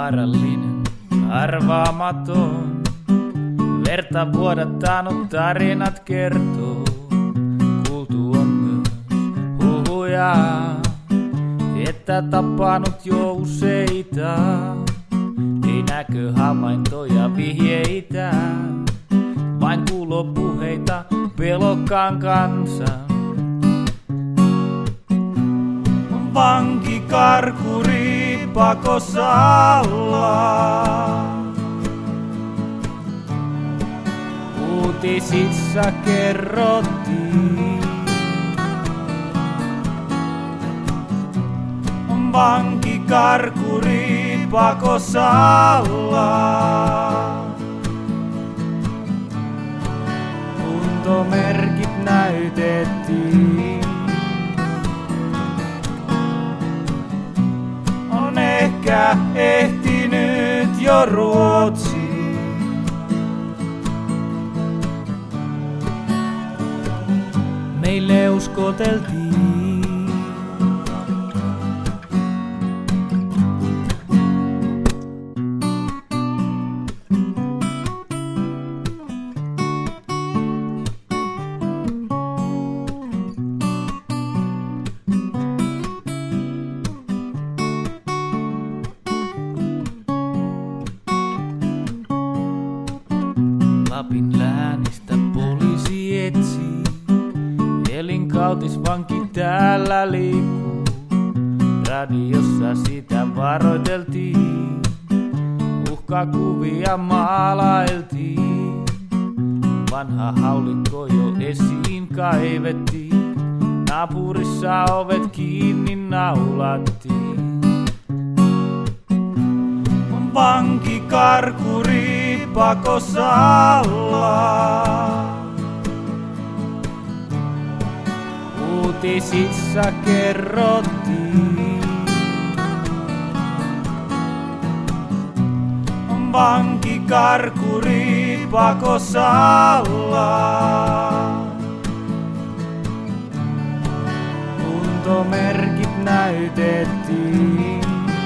Vaarallinen, arvaamaton, verta vuodattanut tarinat kertoo. Kuultu on myös huhuja, että tappanut jo useita. Ei näkö havaintoja vihjeitä, vain kuuloo puheita pelokkaan kansan. Vanki karkuri pakosalla. Uutisissa kerrottiin. Vanki karkuri pakosalla. Tuntomerkit näytettiin. On ehkä ehtinyt jo Ruotsiin. Meille uskoteltiin. Lapin läänistä poliisi etsii, elinkautisvanki täällä liikkuu. Radiossa sitä varoiteltiin, uhkakuvia maalailtiin. Vanha haulikko jo esiin kaivettiin, naapurissa ovet kiinni naulattiin. Vanki karkuri pakosalla. Uutisissa kerrottiin. Vanki karkuri pakosalla. Tuntomerkit näytettiin.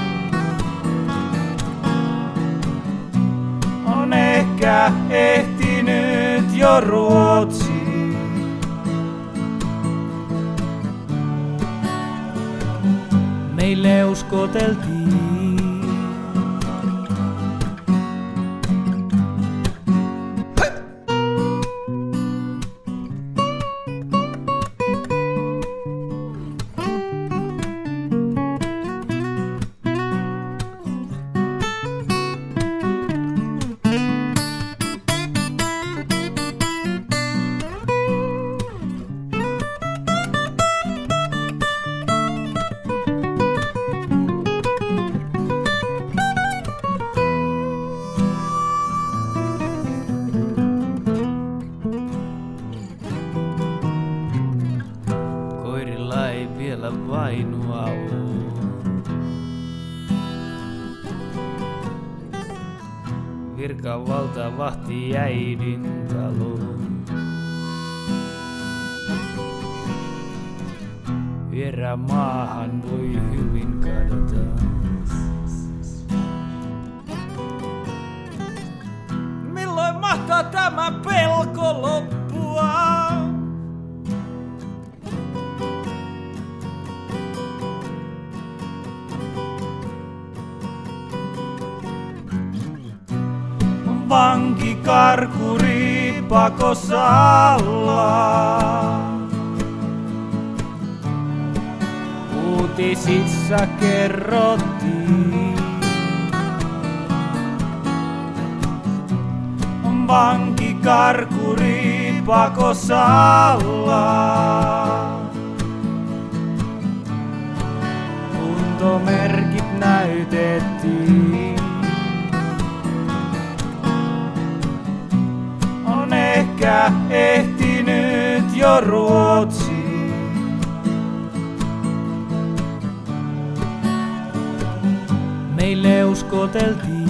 On ehkä ehtinyt jo Ruotsiin. Meille uskoteltiin. Koirilla ei vielä vainua oo. Virkavalta vahtii äidin taloon. Vierään maahan voi hyvin kadota. Milloin mahtaa tämä pelko loppua? Vanki karkuri pakosalla. Uutisissa kerrottiin. Vanki karkuri pakosalla. Tuntomerkit näytettiin. On ehkä ehtinyt jo Ruotsiin. Meille uskoteltiin.